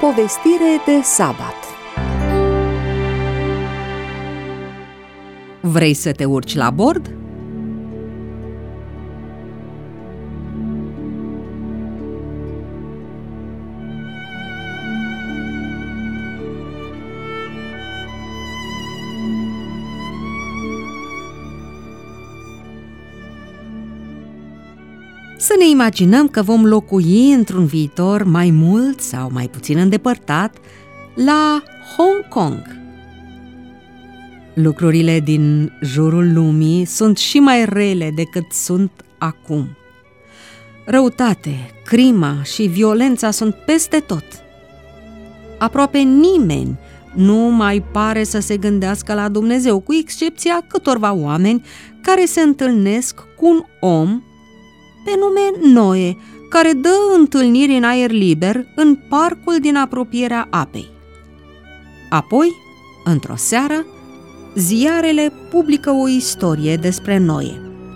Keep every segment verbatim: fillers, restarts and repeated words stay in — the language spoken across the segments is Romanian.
povestire de sabat. Vrei să te urci la bord? Să ne imaginăm că vom locui într-un viitor mai mult sau mai puțin îndepărtat la Hong Kong. Lucrurile din jurul lumii sunt și mai rele decât sunt acum. Răutate, crima și violența sunt peste tot. Aproape nimeni nu mai pare să se gândească la Dumnezeu, cu excepția câtorva oameni care se întâlnesc cu un om pe nume Noe, care dă întâlniri în aer liber în parcul din apropierea apei. Apoi, într-o seară, ziarele publică o istorie despre Noe.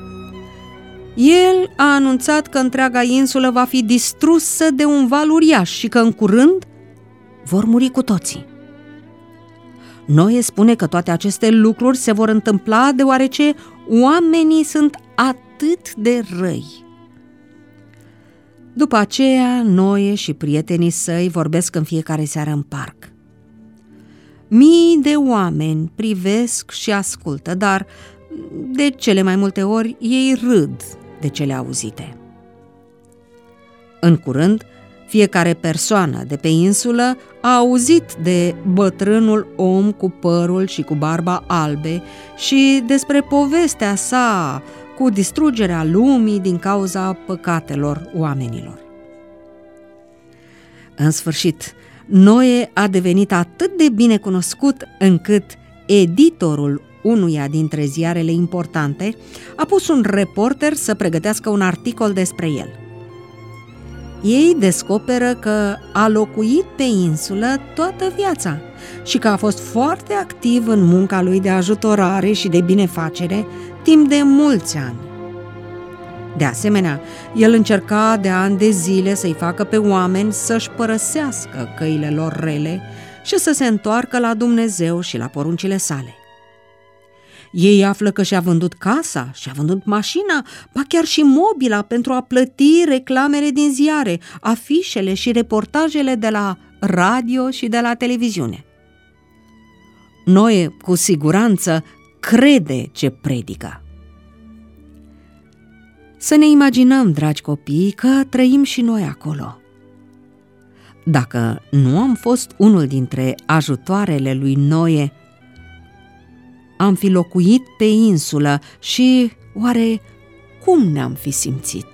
El a anunțat că întreaga insulă va fi distrusă de un val uriaș și că în curând vor muri cu toții. Noe spune că toate aceste lucruri se vor întâmpla deoarece oamenii sunt atât de răi. După aceea, Noe și prietenii săi vorbesc în fiecare seară în parc. Mii de oameni privesc și ascultă, dar de cele mai multe ori ei râd de cele auzite. În curând, fiecare persoană de pe insulă a auzit de bătrânul om cu părul și cu barba albe și despre povestea sa cu distrugerea lumii din cauza păcatelor oamenilor. În sfârșit, Noe a devenit atât de bine cunoscut încât editorul unuia dintre ziarele importante a pus un reporter să pregătească un articol despre el. Ei descoperă că a locuit pe insulă toată viața și că a fost foarte activ în munca lui de ajutorare și de binefacere timp de mulți ani. De asemenea, el încerca de ani de zile să-i facă pe oameni să-și părăsească căile lor rele și să se întoarcă la Dumnezeu și la poruncile sale. Ei află că și-a vândut casa, și-a vândut mașina, ba chiar și mobila pentru a plăti reclamele din ziare, afișele și reportajele de la radio și de la televiziune. Noe, cu siguranță, crede ce predică. Să ne imaginăm, dragi copii, că trăim și noi acolo. Dacă nu am fost unul dintre ajutoarele lui Noe, am fi locuit pe insulă și oare cum ne-am fi simțit?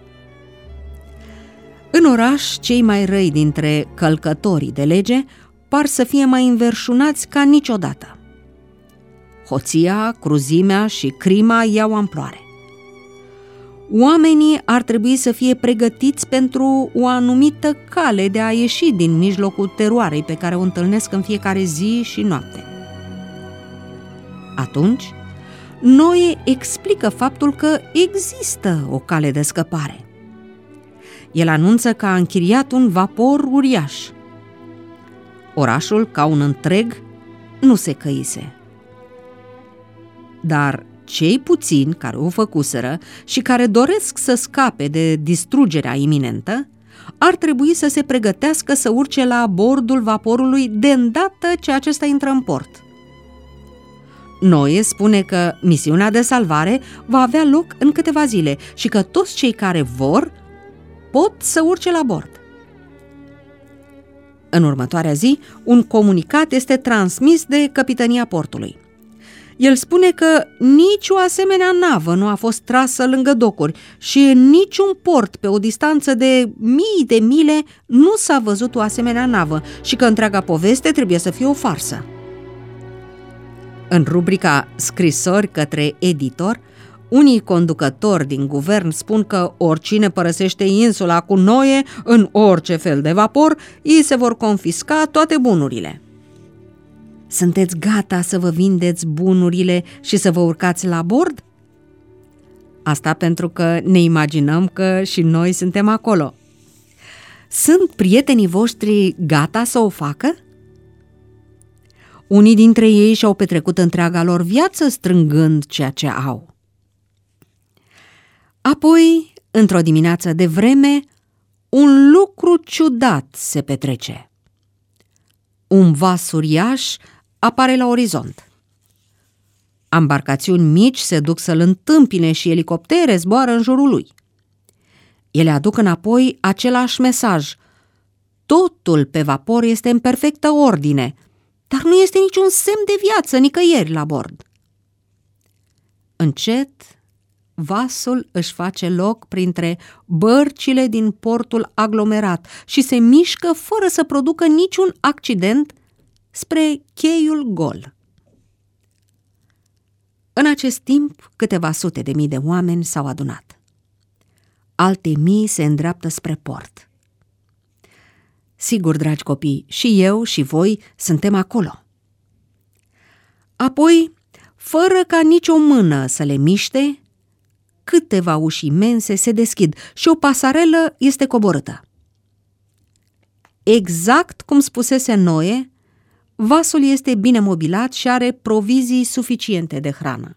În oraș, cei mai răi dintre călcătorii de lege par să fie mai înverșunați ca niciodată. Hoția, cruzimea și crima iau amploare. Oamenii ar trebui să fie pregătiți pentru o anumită cale de a ieși din mijlocul teroarei pe care o întâlnesc în fiecare zi și noapte. Atunci, Noe explică faptul că există o cale de scăpare. El anunță că a închiriat un vapor uriaș. Orașul, ca un întreg, nu se căise. Dar cei puțini care o făcuseră și care doresc să scape de distrugerea iminentă ar trebui să se pregătească să urce la bordul vaporului de îndată ce acesta intră în port. Noe spune că misiunea de salvare va avea loc în câteva zile și că toți cei care vor pot să urce la bord. În următoarea zi, un comunicat este transmis de capitania portului. El spune că nici o asemenea navă nu a fost trasă lângă docuri și în niciun port pe o distanță de mii de mile nu s-a văzut o asemenea navă și că întreaga poveste trebuie să fie o farsă. În rubrica Scrisori către editor, unii conducători din guvern spun că oricine părăsește insula cu Noe în orice fel de vapor, îi se vor confisca toate bunurile. Sunteți gata să vă vindeți bunurile și să vă urcați la bord? Asta pentru că ne imaginăm că și noi suntem acolo. Sunt prietenii voștri gata să o facă? Unii dintre ei și-au petrecut întreaga lor viață strângând ceea ce au. Apoi, într-o dimineață de vreme, un lucru ciudat se petrece. Un vas uriaș apare la orizont. Ambarcațiuni mici se duc să-l întâmpine și elicoptere zboară în jurul lui. Ele aduc înapoi același mesaj. Totul pe vapor este în perfectă ordine, dar nu este niciun semn de viață nicăieri la bord. Încet, vasul își face loc printre bărcile din portul aglomerat și se mișcă fără să producă niciun accident spre cheiul gol. În acest timp, câteva sute de mii de oameni s-au adunat. Alte mii se îndreaptă spre port. Sigur, dragi copii, și eu și voi suntem acolo. Apoi, fără ca nicio mână să le miște, câteva uși imense se deschid și o pasarelă este coborâtă. Exact cum spusese Noe, vasul este bine mobilat și are provizii suficiente de hrană.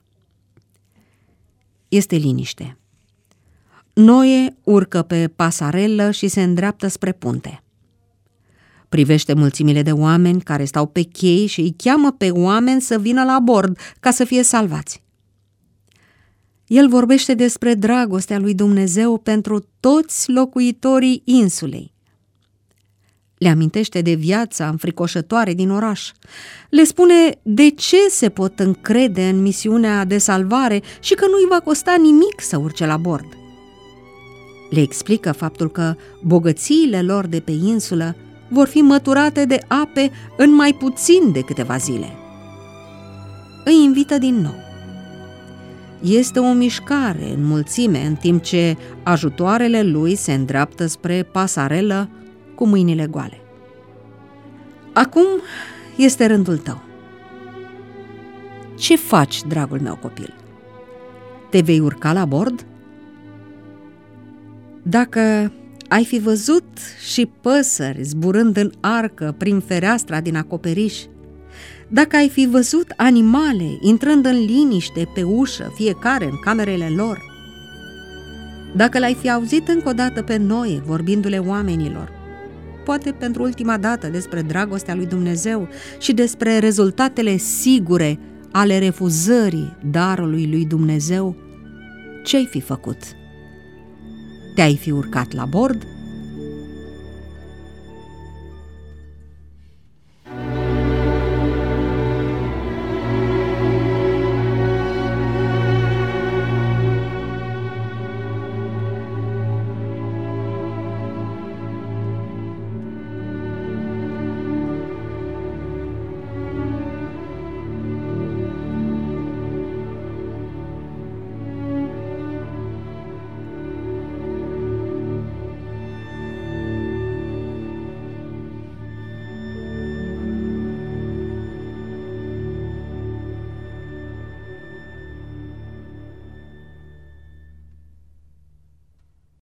Este liniște. Noe urcă pe pasarelă și se îndreaptă spre punte. Privește mulțimile de oameni care stau pe chei și îi cheamă pe oameni să vină la bord ca să fie salvați. El vorbește despre dragostea lui Dumnezeu pentru toți locuitorii insulei. Le amintește de viața înfricoșătoare din oraș. Le spune de ce se pot încrede în misiunea de salvare și că nu-i va costa nimic să urce la bord. Le explică faptul că bogățiile lor de pe insulă vor fi măturate de ape în mai puțin de câteva zile. Îi invită din nou. Este o mișcare în mulțime, în timp ce ajutoarele lui se îndreaptă spre pasarelă cu mâinile goale. Acum este rândul tău. Ce faci, dragul meu copil? Te vei urca la bord? Dacă ai fi văzut și păsări zburând în arcă prin fereastra din acoperiș, dacă ai fi văzut animale intrând în liniște pe ușă, fiecare în camerele lor, dacă l-ai fi auzit încă o dată pe Noe vorbindu-le oamenilor, poate pentru ultima dată despre dragostea lui Dumnezeu și despre rezultatele sigure ale refuzării darului lui Dumnezeu, ce-ai fi făcut? Te-ai fi urcat la bord